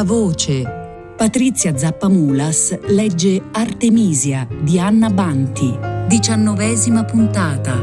Portavoce. Patrizia Zappamulas legge Artemisia di Anna Banti, 19ª puntata.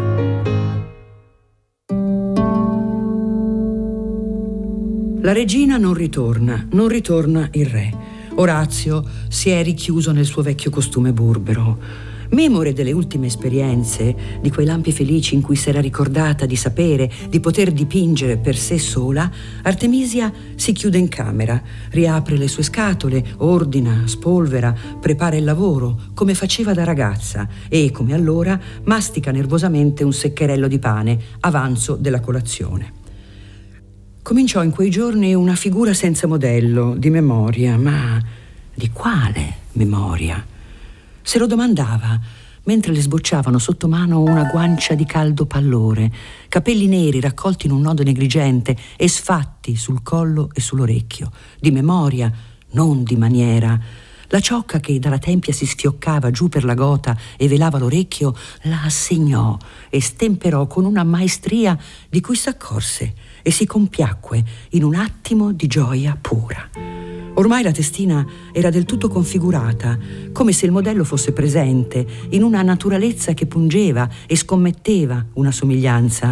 La regina non ritorna il re. Orazio si è richiuso nel suo vecchio costume burbero. Memore delle ultime esperienze, di quei lampi felici in cui si era ricordata di sapere, di poter dipingere per sé sola, Artemisia si chiude in camera, riapre le sue scatole, ordina, spolvera, prepara il lavoro, come faceva da ragazza, e, come allora, mastica nervosamente un seccherello di pane, avanzo della colazione. Cominciò in quei giorni una figura senza modello, di memoria, ma di quale memoria? Se lo domandava mentre le sbocciavano sotto mano una guancia di caldo pallore, capelli neri raccolti in un nodo negligente e sfatti sul collo e sull'orecchio. Di memoria, non di maniera. La ciocca che dalla tempia si sfioccava giù per la gota e velava l'orecchio la assegnò e stemperò con una maestria di cui s'accorse e si compiacque in un attimo di gioia pura. Ormai la testina era del tutto configurata, come se il modello fosse presente, in una naturalezza che pungeva e scommetteva una somiglianza.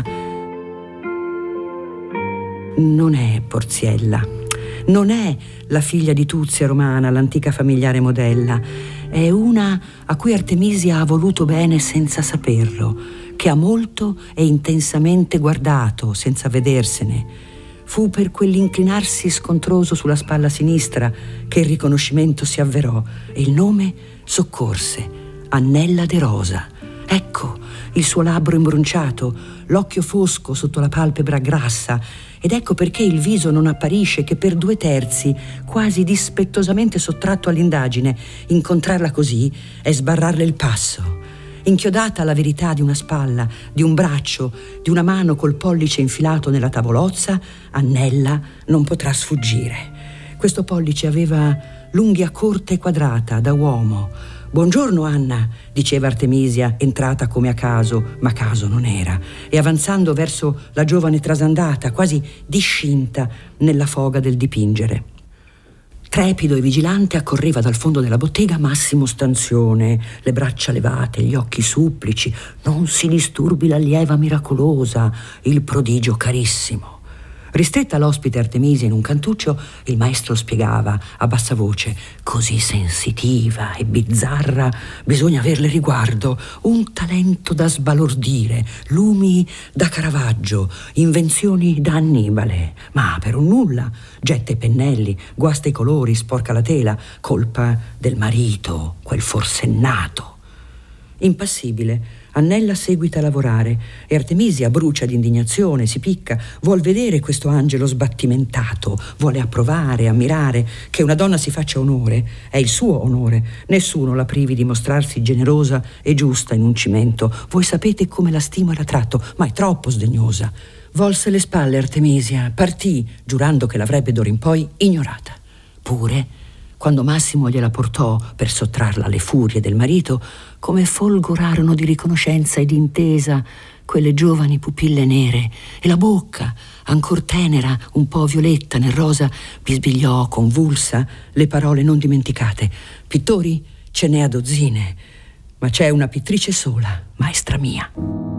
Non è Porziella, non è la figlia di Tuzia Romana, l'antica familiare modella. È una a cui Artemisia ha voluto bene senza saperlo, che ha molto e intensamente guardato senza vedersene. Fu per quell'inclinarsi scontroso sulla spalla sinistra che il riconoscimento si avverò e il nome soccorse: Annella de Rosa. Ecco il suo labbro imbronciato, l'occhio fosco sotto la palpebra grassa, ed ecco perché il viso non apparisce che per 2/3, quasi dispettosamente sottratto all'indagine. Incontrarla così è sbarrarle il passo. Inchiodata alla verità di una spalla, di un braccio, di una mano col pollice infilato nella tavolozza, Annella non potrà sfuggire. Questo pollice aveva l'unghia corta e quadrata, da uomo. «Buongiorno, Anna», diceva Artemisia, entrata come a caso, ma caso non era, e avanzando verso la giovane trasandata, quasi discinta nella foga del dipingere. Trepido e vigilante accorreva dal fondo della bottega Massimo Stanzione, le braccia levate, gli occhi supplici. «Non si disturbi l'allieva miracolosa, il prodigio carissimo». Ristretta l'ospite Artemisia in un cantuccio, il maestro spiegava a bassa voce: «Così sensitiva e bizzarra, bisogna averle riguardo, un talento da sbalordire, lumi da Caravaggio, invenzioni da Annibale, ma per un nulla, getta i pennelli, guasta i colori, sporca la tela, colpa del marito, quel forsennato». Impassibile, Annella seguita a lavorare e Artemisia brucia di indignazione, si picca, vuol vedere questo angelo sbattimentato, vuole approvare, ammirare. Che una donna si faccia onore è il suo onore, nessuno la privi di mostrarsi generosa e giusta in un cimento. Voi sapete come la stimo e la tratto, ma è troppo sdegnosa. Volse le spalle Artemisia, partì, giurando che l'avrebbe d'ora in poi ignorata. Pure, quando Massimo gliela portò per sottrarla alle furie del marito, come folgorarono di riconoscenza e di intesa quelle giovani pupille nere, e la bocca, ancor tenera, un po' violetta nel rosa, bisbigliò convulsa le parole non dimenticate: «Pittori ce n'è a dozzine, ma c'è una pittrice sola, maestra mia».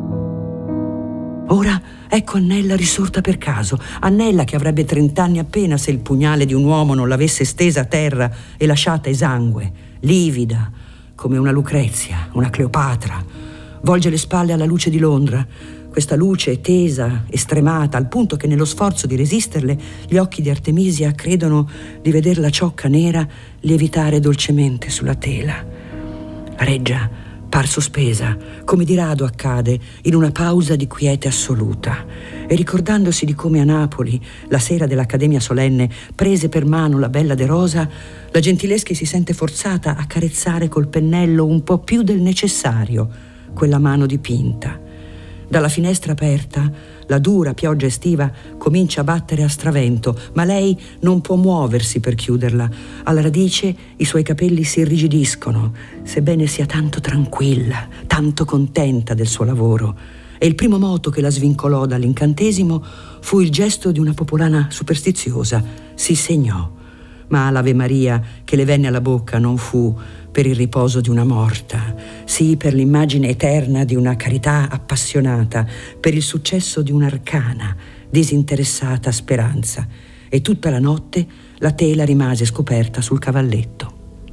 Ora ecco Annella risorta per caso, Annella che avrebbe 30 anni appena se il pugnale di un uomo non l'avesse stesa a terra e lasciata esangue, livida, come una Lucrezia, una Cleopatra. Volge le spalle alla luce di Londra. Questa luce è tesa e stremata, al punto che nello sforzo di resisterle gli occhi di Artemisia credono di veder la ciocca nera lievitare dolcemente sulla tela. La reggia par sospesa, come di rado accade, in una pausa di quiete assoluta, e ricordandosi di come a Napoli, la sera dell'Accademia solenne, prese per mano la bella De Rosa, la Gentileschi si sente forzata a carezzare col pennello un po' più del necessario quella mano dipinta. Dalla finestra aperta, la dura pioggia estiva comincia a battere a stravento, ma lei non può muoversi per chiuderla. Alla radice i suoi capelli si irrigidiscono, sebbene sia tanto tranquilla, tanto contenta del suo lavoro. E il primo moto che la svincolò dall'incantesimo fu il gesto di una popolana superstiziosa. Si segnò. ma l'Ave Maria che le venne alla bocca non fu per il riposo di una morta, sì per l'immagine eterna di una carità appassionata, per il successo di un'arcana, disinteressata speranza. E tutta la notte la tela rimase scoperta sul cavalletto.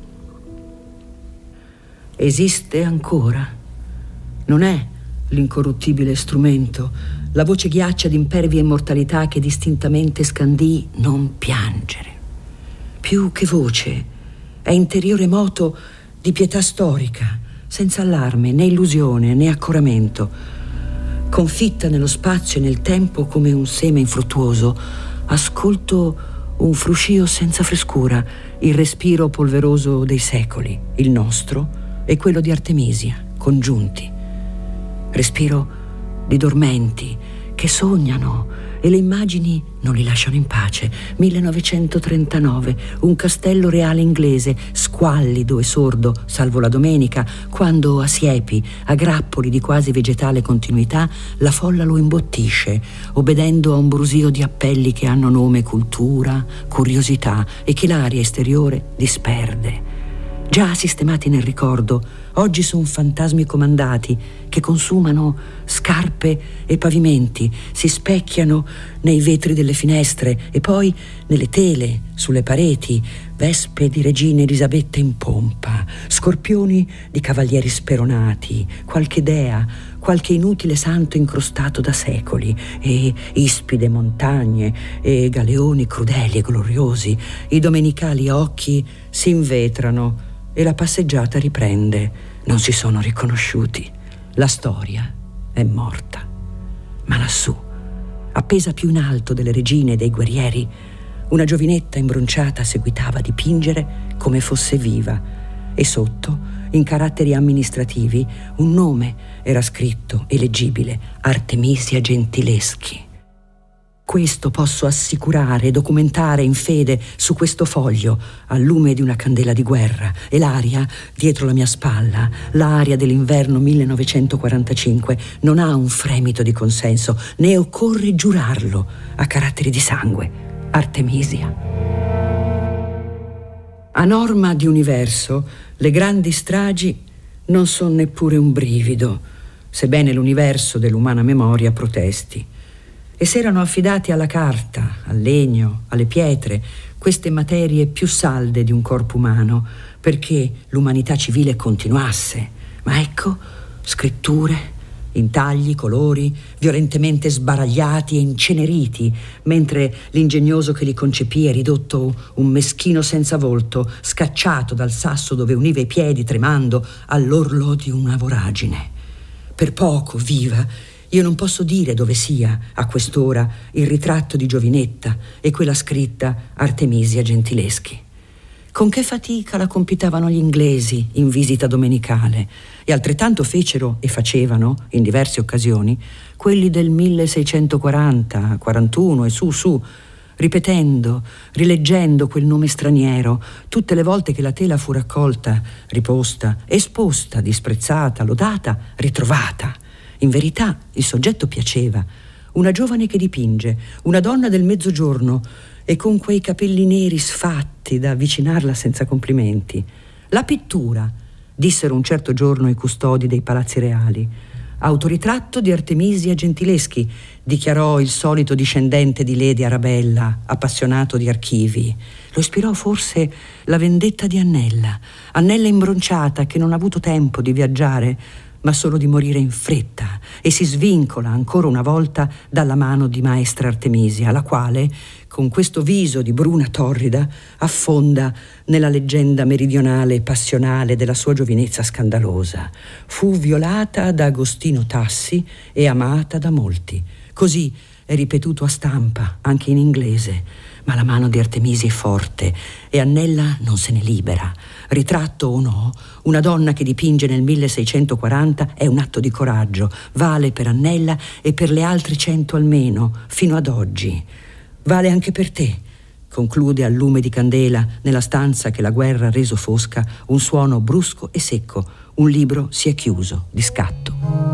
Esiste ancora. Non è l'incorruttibile strumento, la voce ghiaccia d'impervia immortalità che distintamente scandì non piangere. Più che voce, è interiore moto di pietà storica, senza allarme, né illusione, né accoramento. Confitta nello spazio e nel tempo come un seme infruttuoso, ascolto un fruscio senza frescura, il respiro polveroso dei secoli, il nostro e quello di Artemisia, congiunti. Respiro di dormenti che sognano e le immagini non li lasciano in pace. 1939, un castello reale inglese, squallido e sordo, salvo la domenica, quando a siepi, a grappoli di quasi vegetale continuità, la folla lo imbottisce, obbedendo a un brusio di appelli che hanno nome cultura, curiosità e che l'aria esteriore disperde. Già sistemati nel ricordo, oggi sono fantasmi comandati che consumano scarpe e pavimenti, si specchiano nei vetri delle finestre e poi nelle tele, sulle pareti, vespe di regine Elisabetta in pompa, scorpioni di cavalieri speronati, qualche dea, qualche inutile santo incrostato da secoli, e ispide montagne e galeoni crudeli e gloriosi. I domenicali occhi si invetrano e la passeggiata riprende. Non si sono riconosciuti. La storia è morta. Ma lassù, appesa più in alto delle regine e dei guerrieri, una giovinetta imbronciata seguitava a dipingere come fosse viva, e sotto, in caratteri amministrativi, un nome era scritto e leggibile: Artemisia Gentileschi. Questo posso assicurare e documentare in fede su questo foglio, al lume di una candela di guerra, e l'aria, dietro la mia spalla, l'aria dell'inverno 1945, non ha un fremito di consenso, né occorre giurarlo a caratteri di sangue. Artemisia. A norma di universo, le grandi stragi non sono neppure un brivido, sebbene l'universo dell'umana memoria protesti. E s'erano affidati alla carta, al legno, alle pietre, queste materie più salde di un corpo umano, perché l'umanità civile continuasse. Ma ecco, scritture, intagli, colori, violentemente sbaragliati e inceneriti, mentre l'ingegnoso che li concepì è ridotto un meschino senza volto, scacciato dal sasso dove univa i piedi tremando all'orlo di una voragine. Per poco, viva, io non posso dire dove sia, a quest'ora, il ritratto di giovinetta e quella scritta Artemisia Gentileschi. Con che fatica la compitavano gli inglesi in visita domenicale, e altrettanto fecero e facevano, in diverse occasioni, quelli del 1640, 41 e su, ripetendo, rileggendo quel nome straniero, tutte le volte che la tela fu raccolta, riposta, esposta, disprezzata, lodata, ritrovata. In verità il soggetto piaceva. Una giovane che dipinge, una donna del mezzogiorno e con quei capelli neri sfatti da avvicinarla senza complimenti. La pittura, dissero un certo giorno i custodi dei palazzi reali. Autoritratto di Artemisia Gentileschi, dichiarò il solito discendente di Lady Arabella, appassionato di archivi. Lo ispirò forse la vendetta di Annella imbronciata che non ha avuto tempo di viaggiare, ma solo di morire in fretta, e si svincola ancora una volta dalla mano di maestra Artemisia, la quale, con questo viso di bruna torrida, affonda nella leggenda meridionale e passionale della sua giovinezza scandalosa. Fu violata da Agostino Tassi e amata da molti. Così è ripetuto a stampa, anche in inglese. Ma la mano di Artemisia è forte e Annella non se ne libera. Ritratto o no, una donna che dipinge nel 1640 è un atto di coraggio. Vale per Annella e per le altre 100 almeno, fino ad oggi. Vale anche per te, conclude al lume di candela, nella stanza che la guerra ha reso fosca, un suono brusco e secco. Un libro si è chiuso, di scatto.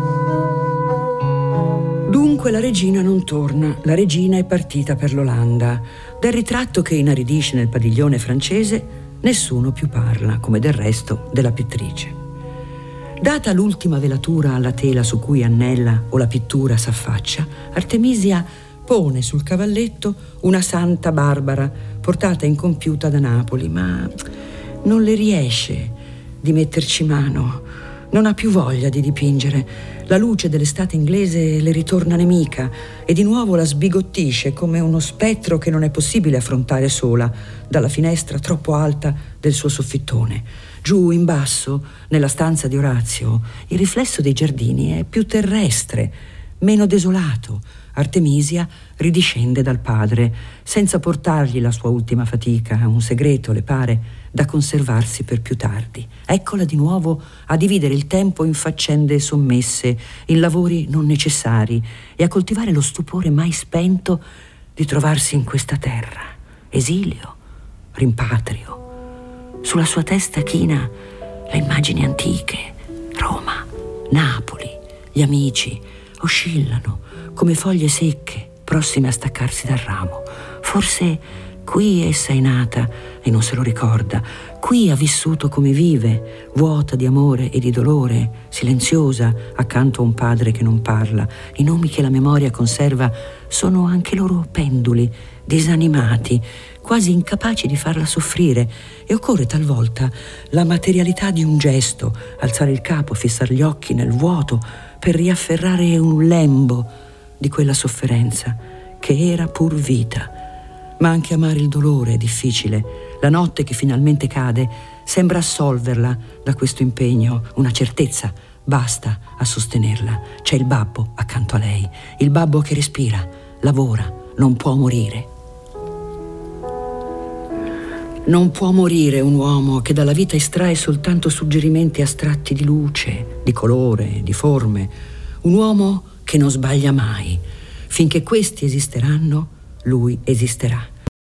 Dunque la regina non torna, la regina è partita per l'Olanda. Del ritratto che inaridisce nel padiglione francese nessuno più parla, come del resto della pittrice. Data l'ultima velatura alla tela su cui Annella o la pittura s'affaccia, Artemisia pone sul cavalletto una Santa Barbara portata incompiuta da Napoli, ma non le riesce di metterci mano. Non ha più voglia di dipingere. La luce dell'estate inglese le ritorna nemica e di nuovo la sbigottisce come uno spettro che non è possibile affrontare sola dalla finestra troppo alta del suo soffittone. Giù in basso, nella stanza di Orazio, il riflesso dei giardini è più terrestre, meno desolato. Artemisia ridiscende dal padre, senza portargli la sua ultima fatica, un segreto, le pare, da conservarsi per più tardi. Eccola di nuovo a dividere il tempo in faccende sommesse, in lavori non necessari e a coltivare lo stupore mai spento di trovarsi in questa terra. Esilio, rimpatrio. Sulla sua testa china le immagini antiche, Roma, Napoli, gli amici oscillano come foglie secche prossime a staccarsi dal ramo. Forse qui essa è nata e non se lo ricorda. Qui ha vissuto come vive, vuota di amore e di dolore, silenziosa accanto a un padre che non parla. I nomi che la memoria conserva sono anche loro penduli, disanimati, quasi incapaci di farla soffrire, e occorre talvolta la materialità di un gesto, alzare il capo, fissare gli occhi nel vuoto per riafferrare un lembo di quella sofferenza che era pur vita. Ma anche amare il dolore è difficile. La notte che finalmente cade sembra assolverla da questo impegno. Una certezza basta a sostenerla. C'è il babbo accanto a lei, il babbo che respira, lavora, non può morire. Non può morire un uomo che dalla vita estrae soltanto suggerimenti astratti di luce, di colore, di forme. Un uomo che non sbaglia mai. Finché questi esisteranno, lui esisterà.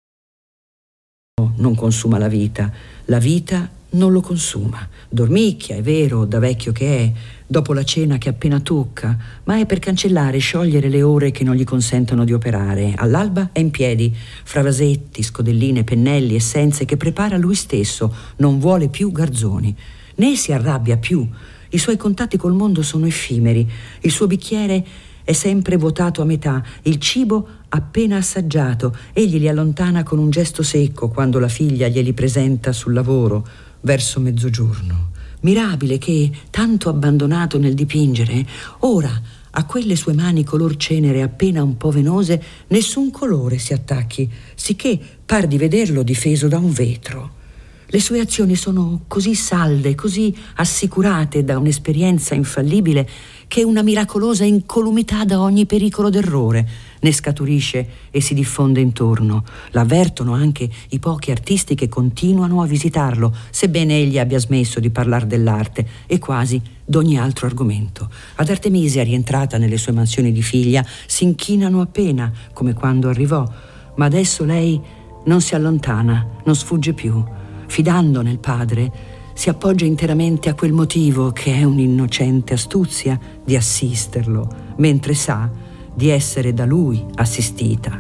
Non consuma la vita non lo consuma. Dormicchia, è vero, da vecchio che è, dopo la cena che appena tocca, ma è per cancellare e sciogliere le ore che non gli consentono di operare. All'alba è in piedi, fra vasetti, scodelline, pennelli, essenze che prepara lui stesso. Non vuole più garzoni, né si arrabbia più. I suoi contatti col mondo sono effimeri. Il suo bicchiere è sempre vuotato a metà, il cibo appena assaggiato. Egli li allontana con un gesto secco quando la figlia glieli presenta sul lavoro verso mezzogiorno. Mirabile che, tanto abbandonato nel dipingere, ora a quelle sue mani color cenere appena un po' venose nessun colore si attacchi, sicché par di vederlo difeso da un vetro. Le sue azioni sono così salde, così assicurate da un'esperienza infallibile, che una miracolosa incolumità da ogni pericolo d'errore ne scaturisce e si diffonde intorno. L'avvertono anche i pochi artisti che continuano a visitarlo, sebbene egli abbia smesso di parlare dell'arte e quasi d'ogni altro argomento. Ad Artemisia, rientrata nelle sue mansioni di figlia, si inchinano appena, come quando arrivò, ma adesso lei non si allontana, non sfugge più. Fidando nel padre, si appoggia interamente a quel motivo che è un'innocente astuzia di assisterlo, mentre sa di essere da lui assistita.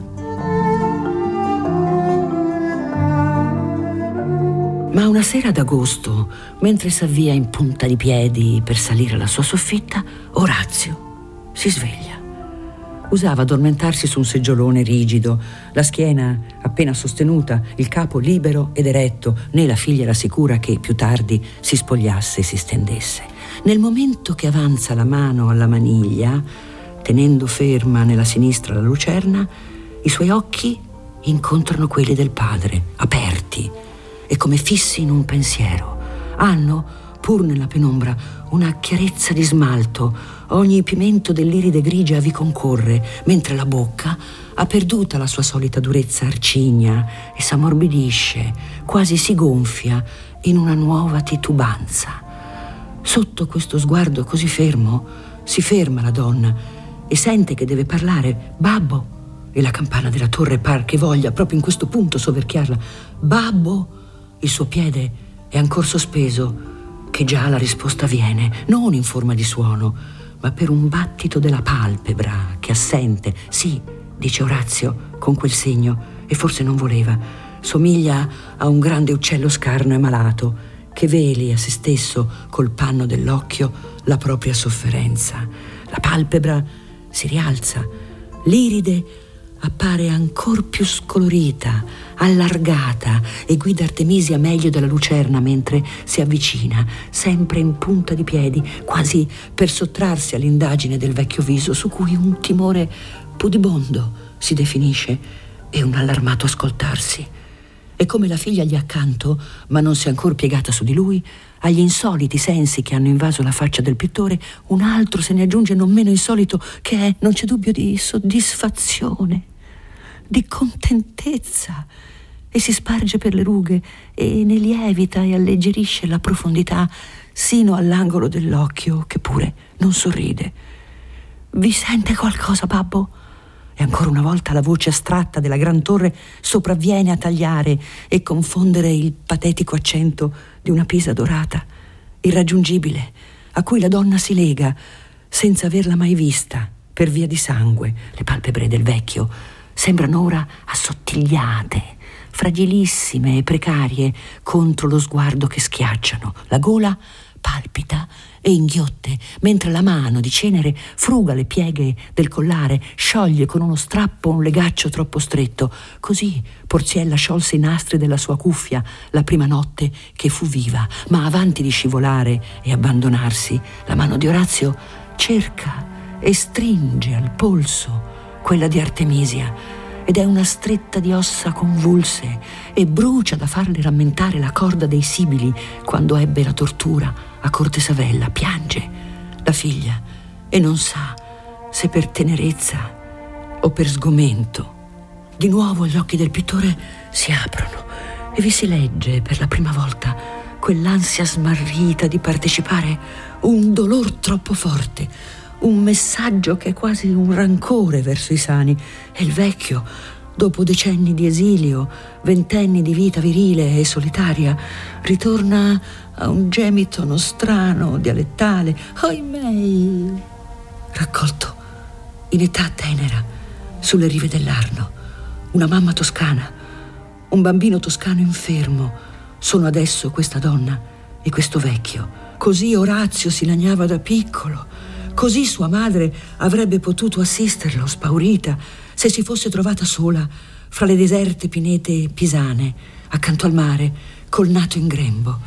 Ma una sera d'agosto, mentre s'avvia in punta di piedi per salire alla sua soffitta, Orazio si sveglia. Usava addormentarsi su un seggiolone rigido, la schiena appena sostenuta, il capo libero ed eretto, né la figlia era sicura che più tardi si spogliasse e si stendesse. Nel momento che avanza la mano alla maniglia, tenendo ferma nella sinistra la lucerna, i suoi occhi incontrano quelli del padre, aperti e come fissi in un pensiero. Hanno, pur nella penombra, una chiarezza di smalto. Ogni pimento dell'iride grigia vi concorre, mentre la bocca ha perduta la sua solita durezza arcigna e s'ammorbidisce, quasi si gonfia in una nuova titubanza. Sotto questo sguardo così fermo, si ferma la donna e sente che deve parlare. Babbo! E la campana della torre par che voglia proprio in questo punto soverchiarla. Babbo! Il suo piede è ancor sospeso, che già la risposta viene, non in forma di suono, ma per un battito della palpebra che assente. Sì, dice Orazio con quel segno, e forse non voleva. Somiglia a un grande uccello scarno e malato che veli a se stesso col panno dell'occhio la propria sofferenza. La palpebra si rialza, l'iride appare ancor più scolorita, allargata, e guida Artemisia meglio della lucerna mentre si avvicina, sempre in punta di piedi, quasi per sottrarsi all'indagine del vecchio viso su cui un timore pudibondo si definisce e un allarmato ascoltarsi. E come la figlia gli accanto, ma non si è ancor piegata su di lui, agli insoliti sensi che hanno invaso la faccia del pittore, un altro se ne aggiunge non meno insolito, che è, non c'è dubbio, di soddisfazione, di contentezza, e si sparge per le rughe e ne lievita e alleggerisce la profondità sino all'angolo dell'occhio, che pure non sorride. «Vi sente qualcosa, babbo?» E ancora una volta la voce astratta della gran torre sopravviene a tagliare e confondere il patetico accento di una Pisa dorata, irraggiungibile, a cui la donna si lega senza averla mai vista per via di sangue. Le palpebre del vecchio sembrano ora assottigliate, fragilissime e precarie contro lo sguardo che schiacciano. La gola palpita e inghiotte, mentre la mano di cenere fruga le pieghe del collare, scioglie con uno strappo un legaccio troppo stretto. Così Porziella sciolse i nastri della sua cuffia la prima notte che fu viva, ma avanti di scivolare e abbandonarsi, la mano di Orazio cerca e stringe al polso quella di Artemisia, ed è una stretta di ossa convulse, e brucia da farle rammentare la corda dei Sibili quando ebbe la tortura a Cortesavella. Piange la figlia e non sa se per tenerezza o per sgomento. Di nuovo gli occhi del pittore si aprono e vi si legge per la prima volta quell'ansia smarrita di partecipare un dolor troppo forte, un messaggio che è quasi un rancore verso i sani. E il vecchio, dopo decenni di esilio, ventenni di vita virile e solitaria, ritorna a un gemito nostrano, dialettale, oimei, raccolto in età tenera sulle rive dell'Arno. Una mamma toscana, un bambino toscano infermo sono adesso questa donna e questo vecchio. Così Orazio si lagnava da piccolo. Così sua madre avrebbe potuto assisterlo, spaurita, se si fosse trovata sola fra le deserte pinete pisane, accanto al mare, col nato in grembo.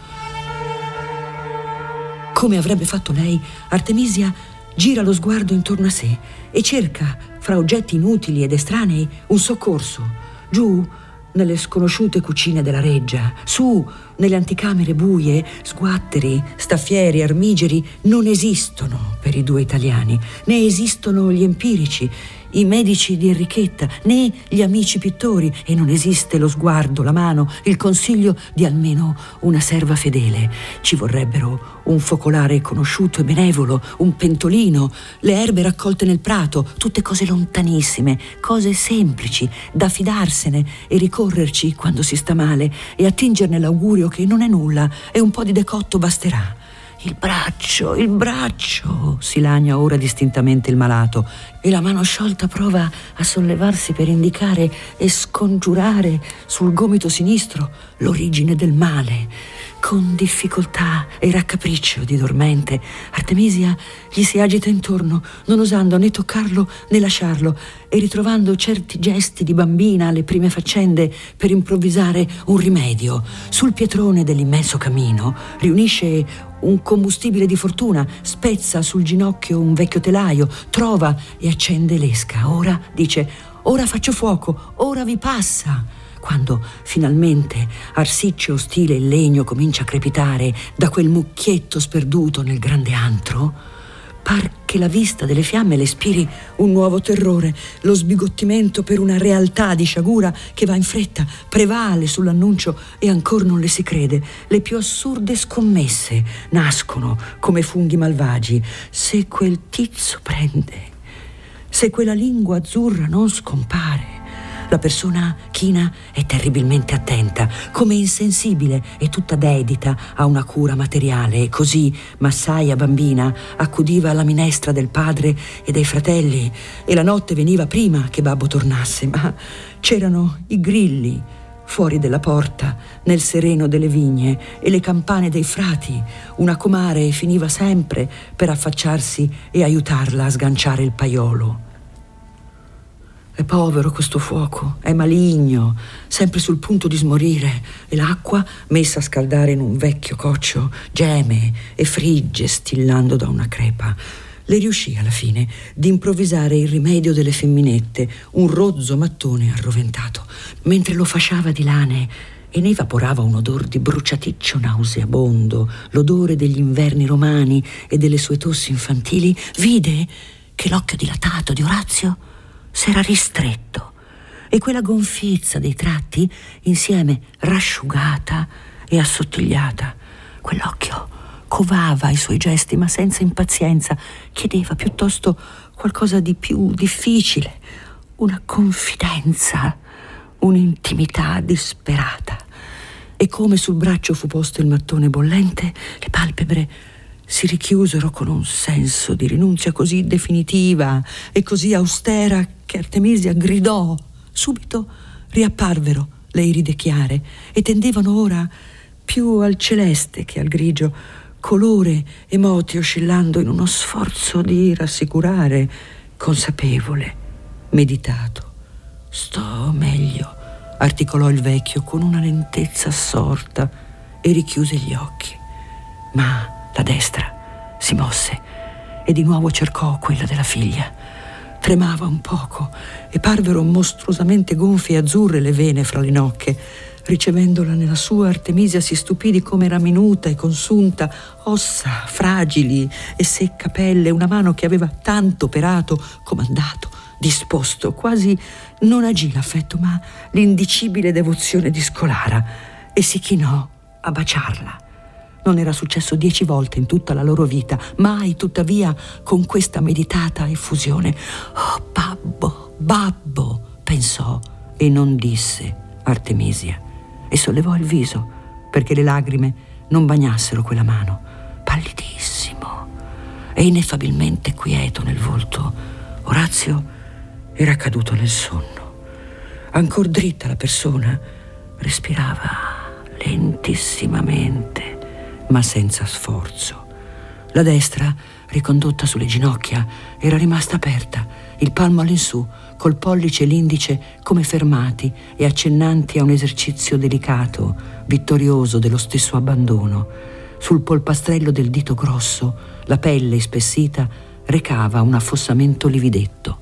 Come avrebbe fatto lei, Artemisia gira lo sguardo intorno a sé e cerca, fra oggetti inutili ed estranei, un soccorso. Giù, nelle sconosciute cucine della reggia, su, nelle anticamere buie, sguatteri, staffieri, armigeri non esistono per i due italiani, né esistono gli empirici, i medici di Enrichetta, né gli amici pittori, e non esiste lo sguardo, la mano, il consiglio di almeno una serva fedele. Ci vorrebbero un focolare conosciuto e benevolo, un pentolino, le erbe raccolte nel prato, tutte cose lontanissime, cose semplici, da fidarsene e ricorrerci quando si sta male e attingerne l'augurio che non è nulla e un po' di decotto basterà. Il braccio, si lagna ora distintamente il malato, e la mano sciolta prova a sollevarsi per indicare e scongiurare sul gomito sinistro l'origine del male. Con difficoltà e raccapriccio di dormente, Artemisia gli si agita intorno, non osando né toccarlo né lasciarlo, e ritrovando certi gesti di bambina alle prime faccende per improvvisare un rimedio. Sul pietrone dell'immenso camino riunisce un combustibile di fortuna, spezza sul ginocchio un vecchio telaio, trova e accende l'esca. Ora, dice, ora faccio fuoco, ora vi passa. Quando finalmente arsiccio ostile il legno comincia a crepitare da quel mucchietto sperduto nel grande antro, par che la vista delle fiamme le ispiri un nuovo terrore. Lo sbigottimento per una realtà di sciagura che va in fretta prevale sull'annuncio e ancor non le si crede. Le più assurde scommesse nascono come funghi malvagi. Se quel tizio prende, se quella lingua azzurra non scompare, La persona china è terribilmente attenta, come insensibile e tutta dedita a una cura materiale, e così Massaia bambina accudiva alla minestra del padre e dei fratelli, e la notte veniva prima che babbo tornasse, ma c'erano i grilli fuori della porta, nel sereno delle vigne, e le campane dei frati. Una comare finiva sempre per affacciarsi e aiutarla a sganciare il paiolo. È povero questo fuoco, è maligno, sempre sul punto di smorire, e l'acqua, messa a scaldare in un vecchio coccio, geme e frigge stillando da una crepa. Le riuscì alla fine di improvvisare il rimedio delle femminette, un rozzo mattone arroventato. Mentre lo fasciava di lane e ne evaporava un odor di bruciaticcio nauseabondo, l'odore degli inverni romani e delle sue tossi infantili, vide che l'occhio dilatato di Orazio s'era ristretto e quella gonfiezza dei tratti insieme rasciugata e assottigliata. Quell'occhio covava i suoi gesti, ma senza impazienza, chiedeva piuttosto qualcosa di più difficile, una confidenza, un'intimità disperata. E come sul braccio fu posto il mattone bollente, le palpebre si richiusero con un senso di rinunzia così definitiva e così austera che Artemisia gridò. Subito riapparvero le iride chiare e tendevano ora più al celeste che al grigio, colore e moti oscillando in uno sforzo di rassicurare, consapevole, meditato. «Sto meglio», articolò il vecchio con una lentezza assorta e richiuse gli occhi. Ma la destra si mosse e di nuovo cercò quella della figlia. Tremava un poco e parvero mostruosamente gonfie e azzurre le vene fra le nocche. Ricevendola nella sua, Artemisia si stupì di come era minuta e consunta, ossa fragili e secca pelle, una mano che aveva tanto operato, comandato, disposto. Quasi non agì l'affetto, ma l'indicibile devozione di Scolara, e si chinò a baciarla. Non era successo 10 volte in tutta la loro vita, mai tuttavia con questa meditata effusione. «Oh, babbo, babbo», pensò, e non disse Artemisia, e sollevò il viso perché le lagrime non bagnassero quella mano. Pallidissimo e ineffabilmente quieto nel volto, Orazio era caduto nel sonno. Ancor dritta la persona, respirava lentissimamente ma senza sforzo. La destra, ricondotta sulle ginocchia, era rimasta aperta, il palmo all'insù, col pollice e l'indice come fermati e accennanti a un esercizio delicato, vittorioso dello stesso abbandono. Sul polpastrello del dito grosso, la pelle ispessita recava un affossamento lividetto.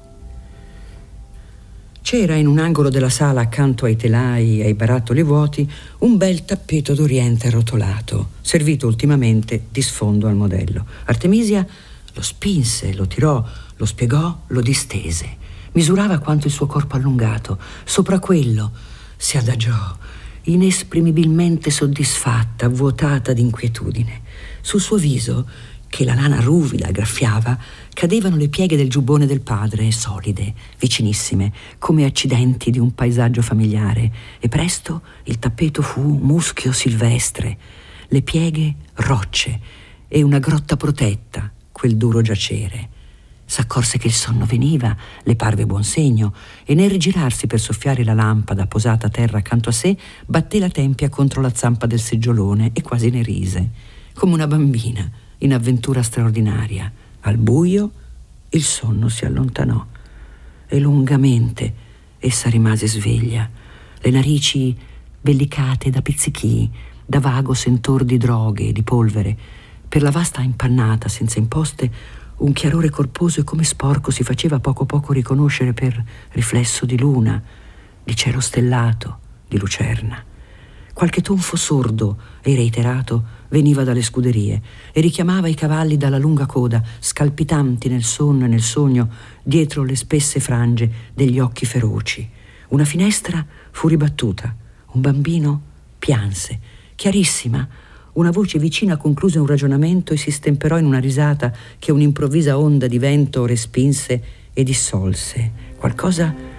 C'era in un angolo della sala, accanto ai telai e ai barattoli vuoti, un bel tappeto d'Oriente arrotolato, servito ultimamente di sfondo al modello. Artemisia lo spinse, lo tirò, lo spiegò, lo distese. Misurava quanto il suo corpo allungato. Sopra quello si adagiò, inesprimibilmente soddisfatta, vuotata d'inquietudine. Sul suo viso, che la lana ruvida graffiava, cadevano le pieghe del giubbone del padre, solide, vicinissime, come accidenti di un paesaggio familiare, e presto il tappeto fu muschio silvestre, le pieghe rocce e una grotta protetta, quel duro giacere. S'accorse che il sonno veniva, le parve buon segno, e nel rigirarsi per soffiare la lampada posata a terra accanto a sé, batté la tempia contro la zampa del seggiolone e quasi ne rise, come una bambina in avventura straordinaria. Al buio il sonno si allontanò e lungamente essa rimase sveglia, le narici bellicate da pizzichii, da vago sentor di droghe e di polvere. Per la vasta impannata senza imposte un chiarore corposo e come sporco si faceva poco a poco riconoscere per riflesso di luna, di cielo stellato, di lucerna. Qualche tonfo sordo e reiterato veniva dalle scuderie e richiamava i cavalli dalla lunga coda, scalpitanti nel sonno e nel sogno dietro le spesse frange degli occhi feroci. Una finestra fu ribattuta, un bambino pianse, chiarissima. Una voce vicina concluse un ragionamento e si stemperò in una risata che un'improvvisa onda di vento respinse e dissolse. Qualcosa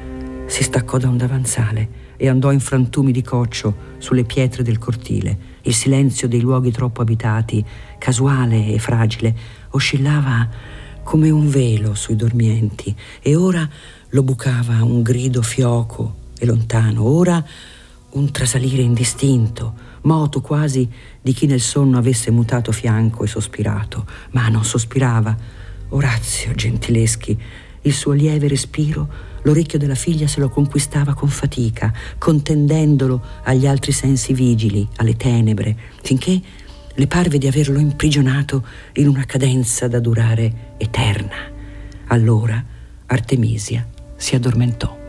si staccò da un davanzale e andò in frantumi di coccio sulle pietre del cortile. Il silenzio dei luoghi troppo abitati, casuale e fragile, oscillava come un velo sui dormienti, e ora lo bucava un grido fioco e lontano, ora un trasalire indistinto, moto quasi di chi nel sonno avesse mutato fianco e sospirato, ma non sospirava. Orazio Gentileschi, il suo lieve respiro, l'orecchio della figlia se lo conquistava con fatica, contendendolo agli altri sensi vigili, alle tenebre, finché le parve di averlo imprigionato in una cadenza da durare eterna. Allora Artemisia si addormentò.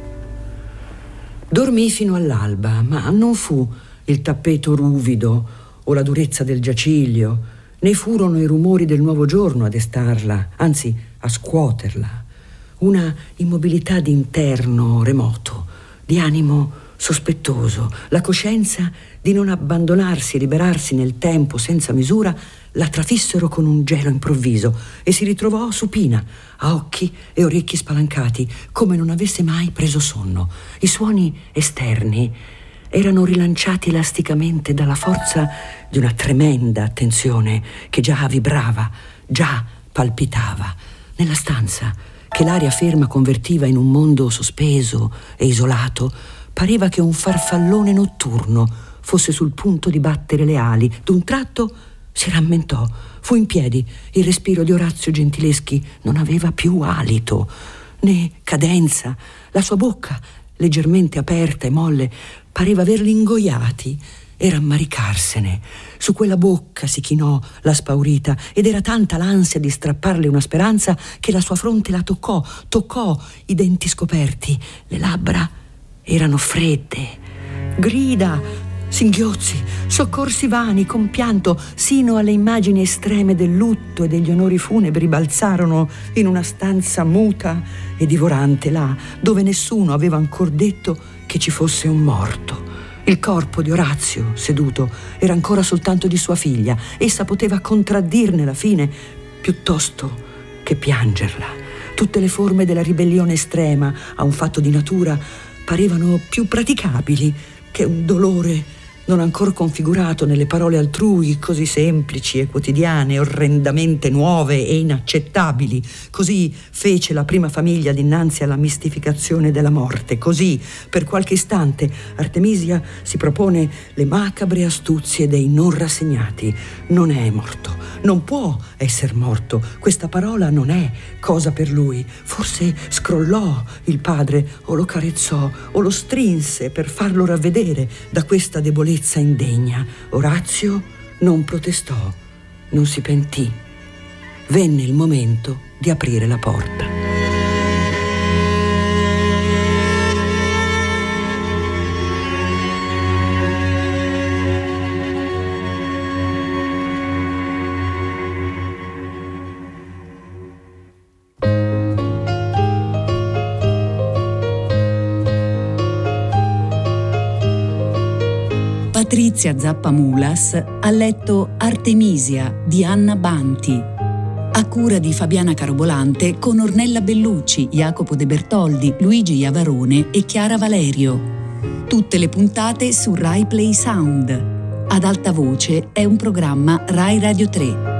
Dormì fino all'alba, ma non fu il tappeto ruvido o la durezza del giaciglio, né furono i rumori del nuovo giorno a destarla, anzi a scuoterla. Una immobilità di interno remoto, di animo sospettoso, la coscienza di non abbandonarsi e liberarsi nel tempo senza misura la trafissero con un gelo improvviso e si ritrovò supina, a occhi e orecchi spalancati, come non avesse mai preso sonno. I suoni esterni erano rilanciati elasticamente dalla forza di una tremenda attenzione che già vibrava, già palpitava. Nella stanza, che l'aria ferma convertiva in un mondo sospeso e isolato, pareva che un farfallone notturno fosse sul punto di battere le ali. D'un tratto si rammentò, fu in piedi. Il respiro di Orazio Gentileschi non aveva più alito, né cadenza. La sua bocca, leggermente aperta e molle, pareva averli ingoiati e rammaricarsene. Su quella bocca si chinò la spaurita, ed era tanta l'ansia di strapparle una speranza che la sua fronte la toccò i denti scoperti. Le labbra erano fredde. Grida, singhiozzi, soccorsi vani, compianto, sino alle immagini estreme del lutto e degli onori funebri balzarono in una stanza muta e divorante, là dove nessuno aveva ancor detto che ci fosse un morto. Il corpo di Orazio, seduto, era ancora soltanto di sua figlia. Essa poteva contraddirne la fine piuttosto che piangerla. Tutte le forme della ribellione estrema a un fatto di natura parevano più praticabili che un dolore non ancora configurato nelle parole altrui, così semplici e quotidiane, orrendamente nuove e inaccettabili. Così fece la prima famiglia dinanzi alla mistificazione della morte. Così, per qualche istante, Artemisia si propone le macabre astuzie dei non rassegnati. Non è morto, non può essere morto. Questa parola non è cosa per lui. Forse scrollò il padre, o lo carezzò, o lo strinse per farlo ravvedere da questa debolezza indegna. Orazio non protestò, non si pentì. Venne il momento di aprire la porta. Patrizia Zappamulas ha letto Artemisia di Anna Banti, a cura di Fabiana Carobolante, con Ornella Bellucci, Jacopo De Bertoldi, Luigi Iavarone e Chiara Valerio. Tutte le puntate su Rai Play Sound. Ad alta voce è un programma Rai Radio 3.